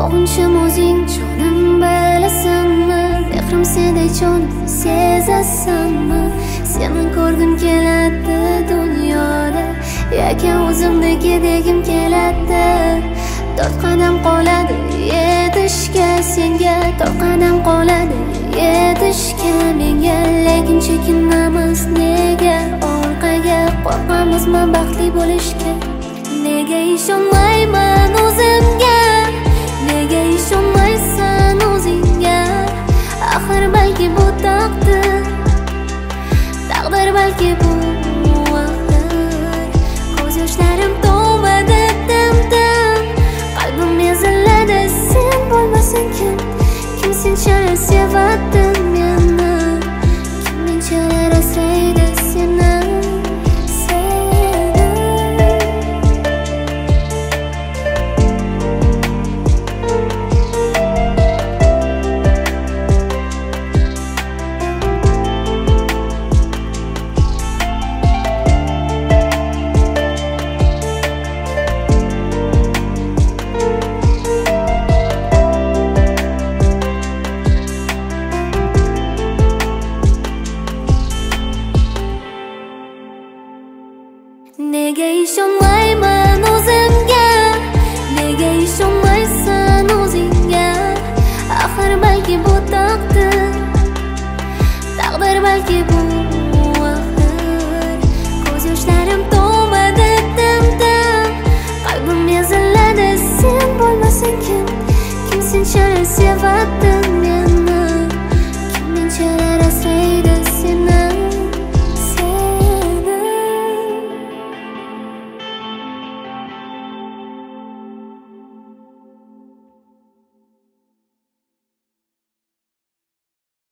Sog'inchim o'zing jonim bilasanmi? Mehrim sendek jonim sezasanmi? Seni ko'rgim keladi dunyoda, yoki o'zimdek degim keladi. 4 qadam qoladi yetishga senga, 4 qadam qoladi yetishga menga. Lekin chekinamiz nega orqaga, qo'rqamizmi baxtli bo'lishga? Nega ishonmayman o'zimga, nega ishonmaysan o'zingga? Axir balki bu taqdir, taqdir balki bu axir. Ko'z yoshlarim to'madi tim-tim, qalbim eziladi sen bo'lmasang kim? Kim senchalar sevadi meni, kim menchalar asraydi seni? Nega ishonmayman o'zimga, nega ishonmaysan o'zingga? Axir balki bu taqdir, taqdir balki bu axir. Ko'z yoshlarim to'madi tim-tim, qalbim eziladi sen bo'lmasang kim? Kim senchalar sevadi